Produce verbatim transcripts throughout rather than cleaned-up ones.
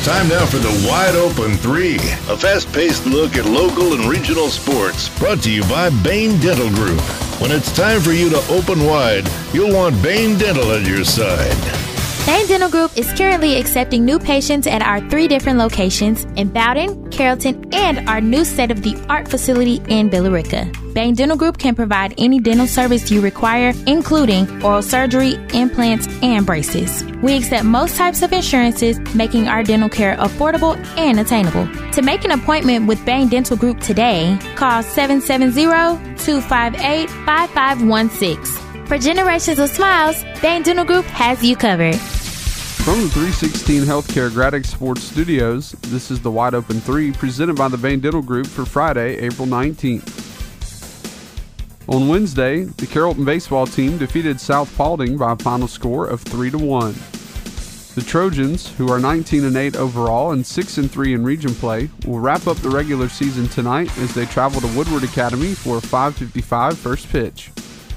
Time now for the Wide Open Three, a fast-paced look at local and regional sports, brought to you by Bain Dental Group. When it's time for you to open wide, you'll want Bain Dental at your side. Bain Dental Group is currently accepting new patients at our three different locations in Bowden, Carrollton, and our new state-of-the-art facility in Billerica. Bain Dental Group can provide any dental service you require, including oral surgery, implants, and braces. We accept most types of insurances, making our dental care affordable and attainable. To make an appointment with Bain Dental Group today, call seven seven zero, two five eight, five five one six. For generations of smiles, Bain Dental Group has you covered. From the three sixteen Healthcare Graddick Sports Studios, this is the Wide Open three presented by the Bain Dental Group for Friday, April nineteenth. On Wednesday, the Carrollton baseball team defeated South Paulding by a final score of three to one. The Trojans, who are nineteen and eight overall and six and three in region play, will wrap up the regular season tonight as they travel to Woodward Academy for a five fifty-five first pitch.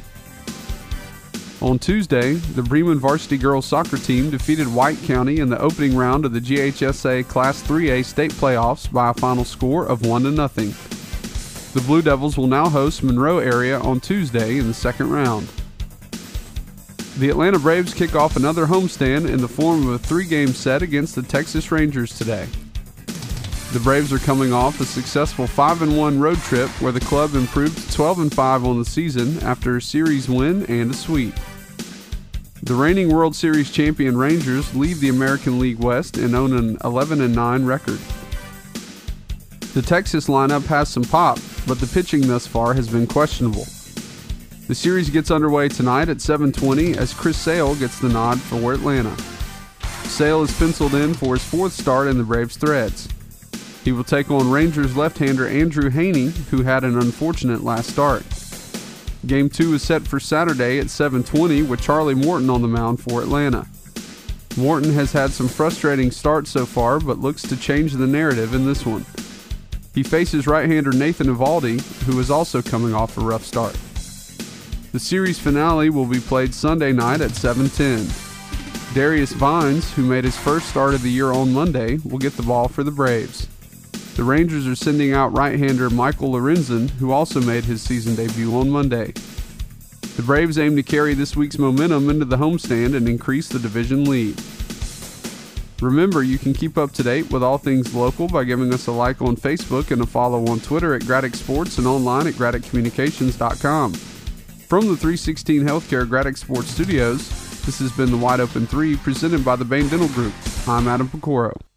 On Tuesday, the Bremen varsity girls soccer team defeated White County in the opening round of the G H S A Class three A state playoffs by a final score of one to nothing. The Blue Devils will now host Monroe area on Tuesday in the second round. The Atlanta Braves kick off another homestand in the form of a three-game set against the Texas Rangers today. The Braves are coming off a successful five and one road trip where the club improved to twelve and five on the season after a series win and a sweep. The reigning World Series champion Rangers lead the American League West and own an eleven and nine record. The Texas lineup has some pop, but the pitching thus far has been questionable. The series gets underway tonight at seven twenty as Chris Sale gets the nod for Atlanta. Sale is penciled in for his fourth start in the Braves threads. He will take on Rangers left-hander Andrew Haney, who had an unfortunate last start. Game two is set for Saturday at seven twenty with Charlie Morton on the mound for Atlanta. Morton has had some frustrating starts so far, but looks to change the narrative in this one. He faces right-hander Nathan Eovaldi, who is also coming off a rough start. The series finale will be played Sunday night at seven ten. Darius Vines, who made his first start of the year on Monday, will get the ball for the Braves. The Rangers are sending out right-hander Michael Lorenzen, who also made his season debut on Monday. The Braves aim to carry this week's momentum into the homestand and increase the division lead. Remember, you can keep up to date with all things local by giving us a like on Facebook and a follow on Twitter at Graddick Sports and online at Graddick Communications dot com. From the three sixteen Healthcare Graddick Sports Studios, this has been the Wide Open three presented by the Bain Dental Group. I'm Adam Pecoro.